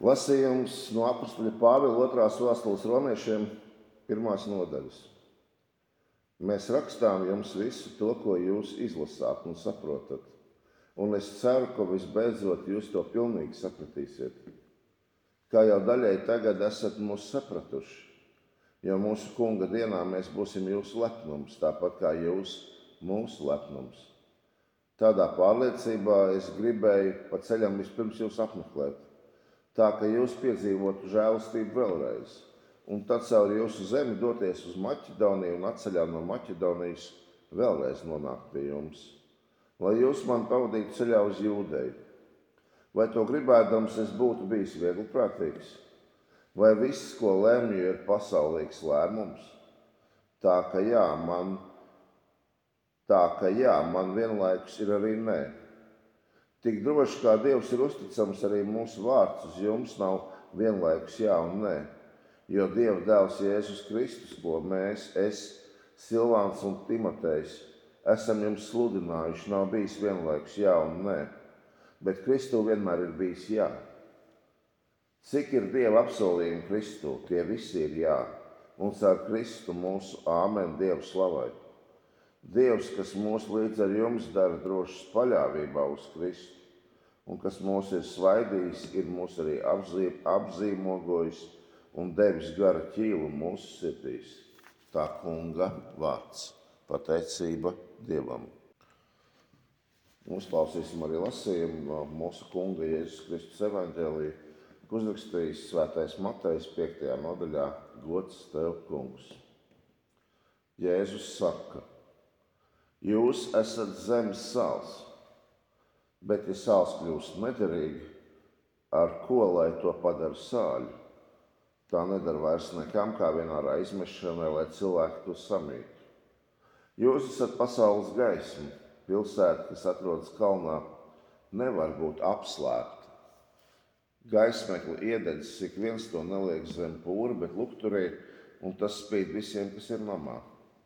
Lasījums no apustuļa Pāvila 2. vēstules romiešiem 1. nodaļas. Mēs rakstām jums visu to, ko jūs izlasāt un saprotat, un es ceru, ka visbeidzot jūs to pilnīgi sapratīsiet. Kā jau daļai tagad esat mūs sapratuši, jo mūsu Kunga dienā mēs būsim jūsu lepnums, tāpat kā jūs mūsu lepnums. Tādā pārliecībā es gribēju pa ceļam vispirms jūs apmeklēt, tā ka jūs piedzīvotu žēlastību vēlreiz, un tad caur jūsu zemi doties uz Maķedoniju un atceļā no Maķedonijas vēlreiz nonākt pie jums, lai jūs man pavadītu ceļā uz Jūdeju. Vai to gribēdams es būtu bijis viegli prātīgs? Vai viss, ko lemju, ir pasaulīgs lēmums? Tā ka jā, man vienlaikus ir arī nē. Tik droši kā Dievs ir uzticams, arī mūsu vārds uz jums nav vienlaikus jā un nē. Jo Dieva dēls Jēzus Kristus, ko mēs, Silvāns un Timotejs, esam jums sludinājuši, nav bijis vienlaikus jā un nē, bet Kristū vienmēr ir bijis jā. Cik ir Dieva apsolījumi Kristū, tie visi ir jā, un caur Kristu mūsu āmen Dievu slavai. Dievs, kas mūs līdz ar jums dara drošas paļāvībā uz Kristu, un kas mūs ir svaidījis, ir mūs arī apzīmogojis un devis gara ķīlu mūsu sirdīs. Tā Kunga vārds, pateicība Dievam. Uzklausīsim arī lasījumu no mūsu Kunga Jēzus Kristus evaņģēlija, ko uzrakstījis Svētais Matejs 5. nodaļā: Gods tev, Kungs. Jēzus saka: Jūs esat zemes sāls, bet ja sāls kļūst nederīga, ar ko lai to padara sāļu? Tā nedara vairs nekam kā vien ārā izmešanai, lai cilvēki to samītu. Jūs esat pasaules gaisma. Pilsēta, kas atrodas kalnā, nevar būt apslēpta. Gaismekli iededzis, ik viens to neliek zem pūra, bet lukturī, un tas spīd visiem, kas ir namā.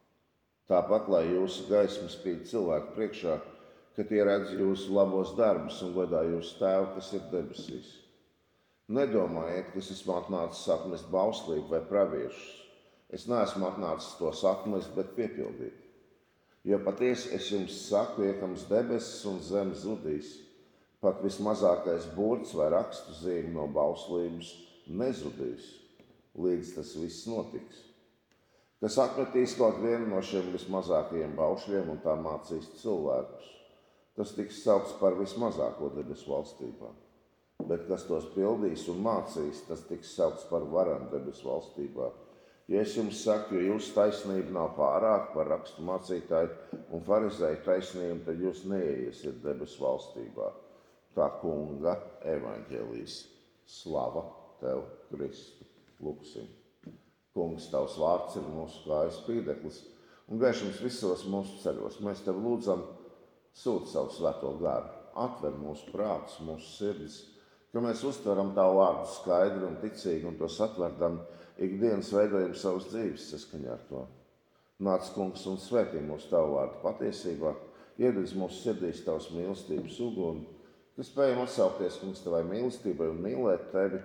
Tāpat, lai jūsu gaisma spīd cilvēku priekšā, ka tie redz jūsu labos darbus un godā jūsu tēvu, kas ir debesīs. Nedomājiet, ka es esmu atnācis atmest bauslību vai praviešus. Es neesmu atnācis tos atmest, bet piepildīt. Jo patiesi es jums saku, iekams debesis un zeme zudīs, pat vismazākais burts vai rakstu zīme no bauslības nezudīs, līdz tas viss notiks. Kas atmetīs kaut vienu no šiem vismazākajiem baušļiem un tā mācīs cilvēkus, tas tiks saukts par vismazāko debesu valstībā. Bet kas tos pildīs un mācīs, tas tiks saukts par varenu debesu valstībā. Ja es jums saku, jo jūsu taisnība nav pārāk par rakstu mācītāju un farizēju taisnību, tad jūs neieiesiet debesu valstībā. Tā Kunga evaņģēlijs. Slava tev, Kristu. Lūksim. Kungs, tavs vārds ir mūsu kājas spīdeklis un gaišums visos mūsu ceļos. Mēs tev lūdzam, sūti savu svēto garu, atver mūsu prātus, mūsu sirdis, ka mēs uztveram tavu vārdu skaidri un ticīgi un tos atverdam, ikdienas veidojam savas dzīves saskaņā ar to. Nāc, Kungs, un svētī mūsu tavu vārdu patiesībā, iededz mūsu sirdīs tavas mīlestības uguni, ka spējam atsaukties, Kungs, tavai mīlestībai un mīlēt tevi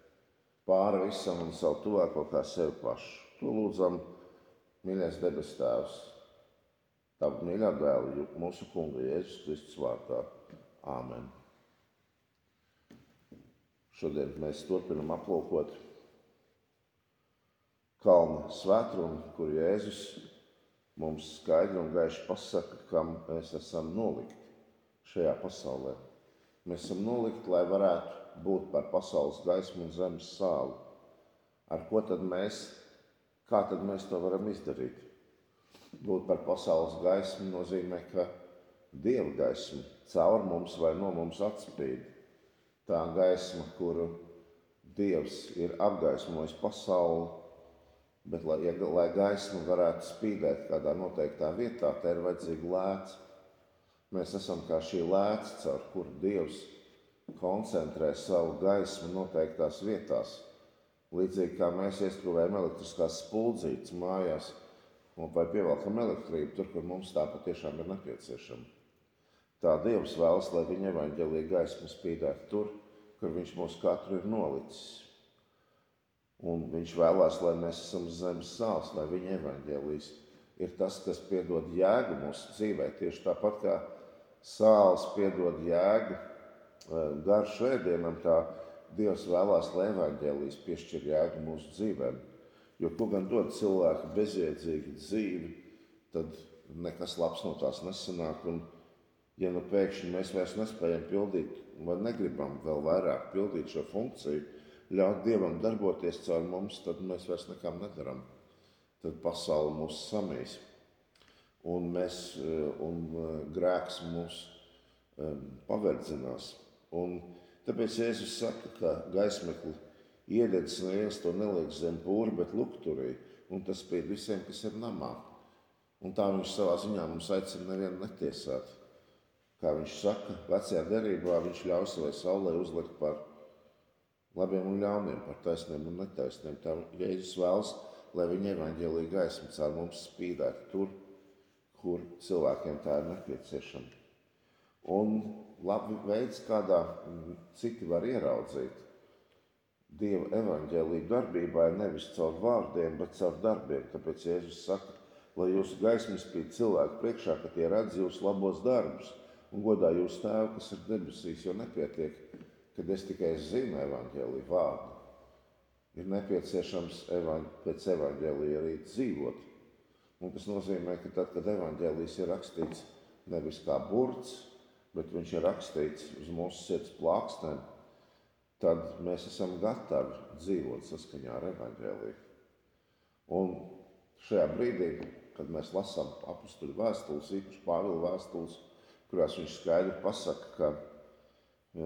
pāri visam un savu tuvāko kā sevi pašu. To lūdzam, mīļais debes Tēvs, tavu mīļā dēlu, mūsu Kunga Jēzus Kristus vārdā. Āmen. Šodien mēs turpinam aplūkot kalna svētrumu, kur Jēzus mums skaidri un gaiši pasaka, kam mēs esam nolikti šajā pasaulē. Mēs esam nolikti, lai varētu būt par pasaules gaismu un zemes sāli. Kā tad mēs to varam izdarīt? Būt par pasaules gaismu nozīmē, ka Dieva gaisma caur mums vai no mums atspīd. Tā gaisma, kuru Dievs ir apgaismojis pasauli, bet, lai gaisma varētu spīdēt kādā noteiktā vietā, tā ir vajadzīga lēca. Mēs esam kā šī lēca, caur kuru Dievs koncentrē savu gaismu noteiktās vietās. Līdzīgi kā mēs ieskrūvējam elektriskās spuldzītes mājās vai pievelkam elektrību tur, kur mums tā patiešām ir nepieciešama. Tā Dievs vēlas, lai viņa evaņģēlija gaisma spīdētu tur, kur viņš mūs katru ir nolicis. Un viņš vēlās, lai mēs esam zemes sāls, lai viņa evaņģēlijs ir tas, kas piedod jēgu mūsu dzīvē. Tieši tāpat kā sāls piedod jēgu garšu ēdienam, tā Dievs vēlās, lai evaņģēlijs piešķir jēgu mūsu dzīvēm. Jo ko gan dod cilvēku bezjēdzīgu dzīvi, tad nekas labs no tās nesanāk. Un, ja nu pēkšņi mēs vairs nespējam pildīt, vai negribam vēl vairāk pildīt šo funkciju, ļaut Dievam darboties caur mums, tad mēs vairs nekam nedaram. Tad pasaule mūs samīs. Un grēks mūs paverdzinās. Un tāpēc Jēzus saka, ka gaismekli iededz neviens to neliek zem pūra, bet lukturī. Un tas spīd visiem, kas ir namā. Un tā viņš savā ziņā mums aicina nevienu netiesāt. Kā viņš saka, vecajā derībā viņš ļauj savai saulē uzlikt par labiem un ļauniem, par taisniem un netaisniem. Tā Jēzus vēlas, lai viņa evaņģēlija gaisma caur mums spīdētu tur, kur cilvēkiem tā ir nepieciešama. Un labi veids, kādā citi var ieraudzīt Dieva evaņģēliju darbībā, ir nevis caur vārdiem, bet caur darbiem. Tāpēc Jēzus saka, lai jūsu gaisma spīd cilvēku priekšā, ka tie redz jūsu labos darbus un godā jūsu tēvu, kas ir debesīs, jo nepietiek, kad es tikai zinu evaņģēliju vārdu. Ir nepieciešams pēc evaņģēlija arī dzīvot. Un tas nozīmē, ka tad, kad evaņģēlijs ir rakstīts nevis kā burts, bet viņš ir rakstīts uz mūsu sirds plākstēm, tad mēs esam gatavi dzīvot saskaņā ar evaņģēliju. Un šajā brīdī, kad mēs lasām apustuļu vēstules, īpaši Pāvila vēstules, kurās viņš skaidri pasaka, ka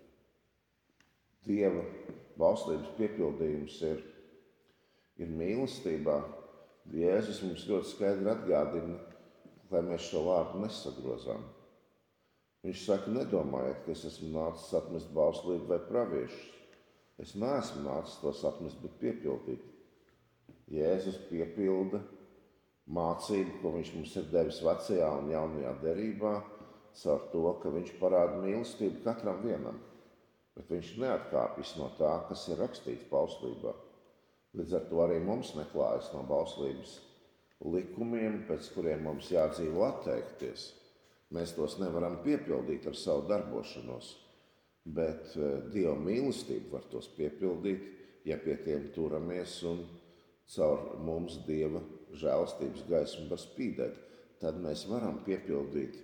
Dieva bauslības piepildījums ir mīlestībā. Jēzus mums ļoti skaidri atgādina, lai mēs šo vārdu nesagrozām. Viņš saka, nedomājiet, ka es esmu nācis atmest bauslību vai praviešus. Es neesmu nācis tos atmest, bet piepildīt. Jēzus piepilda mācību, ko viņš mums ir devis vecajā un jaunajā derībā, caur to, ka viņš parāda mīlestību katram vienam. Bet viņš neatkāpjas no tā, kas ir rakstīts bauslībā. Līdz ar to arī mums neklājas no bauslības likumiem, pēc kuriem mums jādzīvo atteikties. Mēs tos nevaram piepildīt ar savu darbošanos, bet Dieva mīlestība var tos piepildīt, ja pie tiem turamies un caur mums Dieva žēlastības gaismu var spīdēt. Tad mēs varam piepildīt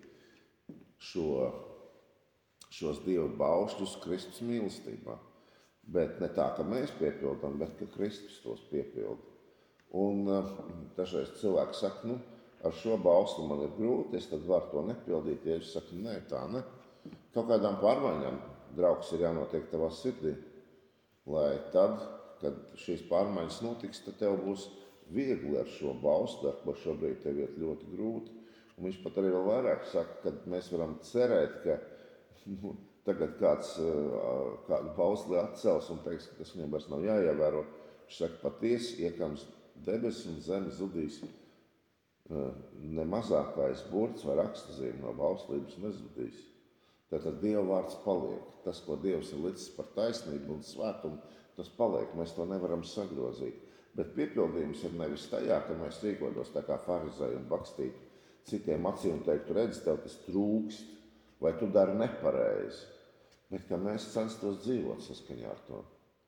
šos Dieva baušļus Kristus mīlestībā. Bet ne tā, ka mēs piepildām, bet ka Kristus tos piepilda. Un dažreiz cilvēki saka, ar šo bauslu man ir grūti, es tad varu to nepildīt. Ja es saku, nē, tā ne. Kaut kādām pārmaiņām, draugs, ir jānotiek tavā sirdī. Lai tad, kad šīs pārmaiņas notiks, tad tev būs viegli ar šo bauslu, ar ko šobrīd tev ir ļoti grūti. Un viņš pat arī vēl vairāk saka, ka mēs varam cerēt, ka tagad kādu bausli atcels un teiks, ka tas viņam vairs nav jāievēro. Viņš saka, patiesi, iekams debesis un zeme zudīs, ne mazākais burts vai rakstazīme no bauslības nezudīs. Tātad Dieva vārds paliek. Tas, ko Dievs ir licis par taisnību un svētumu, tas paliek. Mēs to nevaram sagrozīt. Bet piepildījums ir nevis tajā, ka mēs rīkotos tā kā farizēji un bakstītu citiem acīm un teiktu, redz, tev tas trūkst, vai tu dari nepareizi, bet ka mēs censtos dzīvot saskaņā ar to.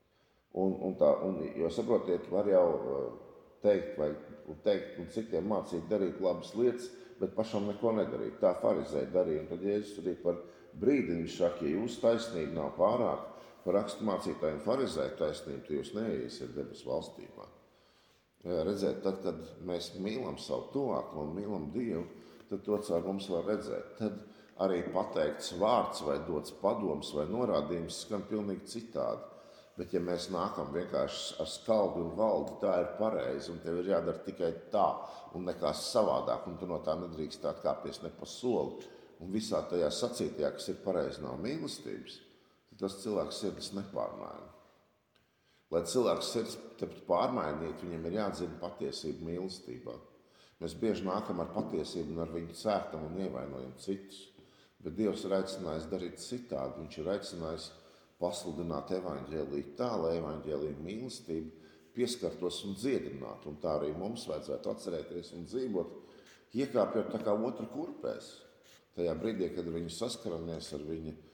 Jo saprotiet, var jau teikt un citiem mācīt darīt labas lietas, bet pašam neko nedarīt. Tā farizēji darīja, un tad Jēzus arī par brīdi viņš saka, ja jūsu taisnība nav pārāk par raksturmācītāju un farizēju taisnību, tad jūs neiesiet debesu valstībā. Redzēt, tad, kad mēs mīlam savu tuvāko un mīlam Dievu, tad to caur mums var redzēt. Tad arī pateikts vārds vai dots padoms vai norādījums skan pilnīgi citādi. Bet ja mēs nākam vienkārši ar skaldi un valdi, tā ir pareizi, un tev ir jādara tikai tā un nekās savādāk, un tu no tā nedrīkst atkāpties ne pa soli, un visā tajā sacītajā, kas ir pareizi, nav mīlestības, tad tas cilvēks sirdis nepārmaina. Lai cilvēks sirds pārmainīt, viņam ir jāatzina patiesība mīlestībā. Mēs bieži nākam ar patiesību un ar viņu cērtam un ievainojam citus. Bet Dievs ir aicinājis darīt citādi. Viņš ir aicinājis pasludināt evaņģēliju tā, lai evaņģēlija mīlestība pieskartos un dziedinātu. Un tā arī mums vajadzētu atcerēties un dzīvot, iekāpjot tā kā otra kurpēs. Tajā brīdī, kad viņi saskaramies ar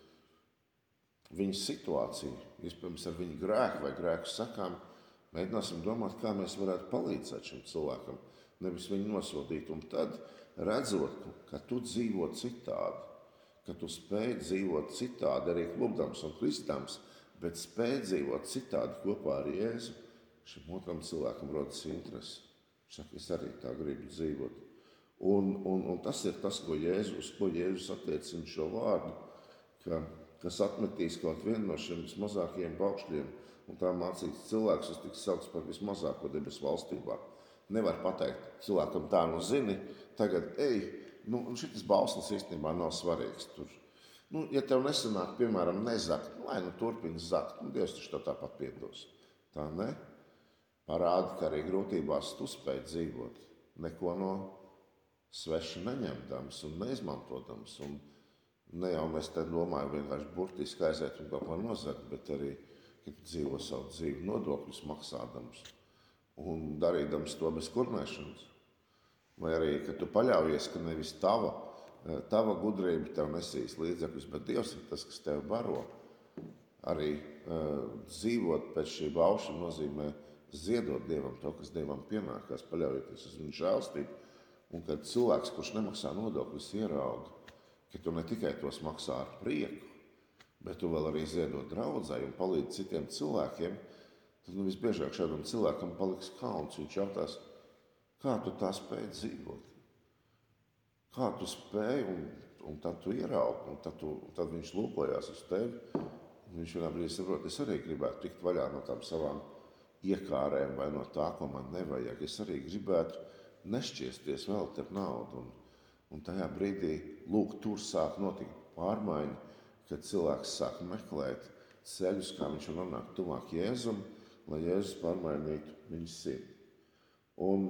viņa situāciju, iespējams ar viņa grēku vai grēku sakām, mēģināsim domāt, kā mēs varētu palīdzēt šim cilvēkam, nevis viņu nosodīt. Un tad, redzot, ka tu dzīvo citādi, ka tu spēj dzīvot citādi, arī klupdams un kristams, bet spēj dzīvot citādi kopā ar Jēzu, šim otram cilvēkam rodas interesi. Viņš saka, es arī tā gribu dzīvot. Un tas ir tas, ko Jēzus attiecina šo vārdu, kas atmetīs kaut vienu no šiem vismazākajiem paukšļiem, un tā mācīts cilvēks, kas tiks saukts par vismazāko debesu valstībā. Nevar pateikt cilvēkam tā, zini, tagad ej, un šitas bauslis īstenībā nav svarīgs. Tur, ja tev nesanāk, piemēram, nezakt, lai turpini zakt, Dievs taču tev tāpat piedos. Tā ne? Parāda, ka arī grūtībās tu spēj dzīvot, neko no sveša neņemdams un neizmantodams. Un ne jau mēs te domājam vienkārši burtiski aiziet un kaut ko nozagt, bet arī, ka tu dzīvo savu dzīvi nodokļus maksādams un darīdams to bez kurnēšanas. Vai arī, ka tu paļaujies, ka nevis tava gudrība tev nesīs līdzekļus, bet Dievs ir tas, kas tev baro. Arī dzīvot pēc šī bauša nozīmē ziedot Dievam to, kas Dievam pienākās, paļaujoties uz viņa žēlstību. Un kad cilvēks, kurš nemaksā nodokļus, ierauga, ka tu ne tikai tos maksā ar prieku, bet tu vēl arī ziedot draudzai un palīdz citiem cilvēkiem, tad visbiežāk šādam cilvēkam paliks kauns. Viņš jautās, kā tu tā spēj dzīvot? Kā tu spēj, un tad tu ieraugi, un tad viņš lūkojās uz tevi. Un viņš vienā brīdī saprot, es arī gribētu tikt vaļā no tām savām iekārēm vai no tā, ko man nevajag. Es arī gribētu nešķiesties vēl ar naudu. Un tajā brīdī, tur sāk notikt pārmaiņa, kad cilvēks sāk meklēt ceļus, kā viņš var nonākt tuvāk Jēzum, lai Jēzus pārmainītu viņa sirdi. Un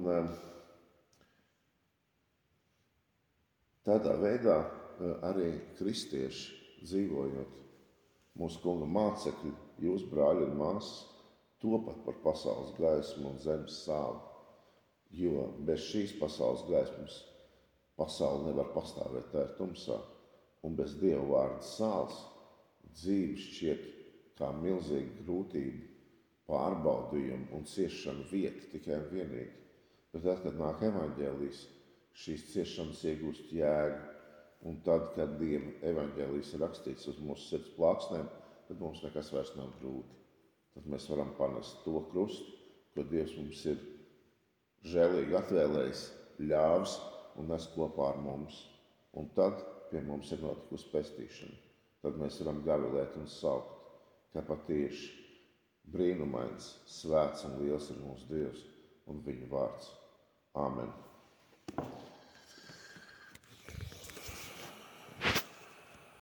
tādā veidā arī kristieši dzīvojot, mūsu Kunga mācekļi, jūs brāļi un māsas, topat par pasaules gaismu un zemes sāli, jo bez šīs pasaules gaismas pasaule nevar pastāvēt, tā ir tumsā, un bez Dieva vārda sāls dzīve šķiet kā milzīga grūtība, pārbaudījumu un ciešanu vieta tikai un vienīgi. Bet tad, kad nāk evaņģēlijs, šīs ciešanas iegūst jēgu, un tad, kad Dieva evaņģēlijs ir rakstīts uz mūsu sirds plāksnēm, tad mums nekas vairs nav grūti. Tad mēs varam panest to krustu, ko Dievs mums ir žēlīgi atvēlējis, ļāvis un nes kopā ar mums. Un tad pie mums ir notikusi pestīšana. Tad mēs varam gavilēt un saukt, ka patieši brīnumains, svēts un liels ir mūsu Dievs un viņa vārds. Āmen.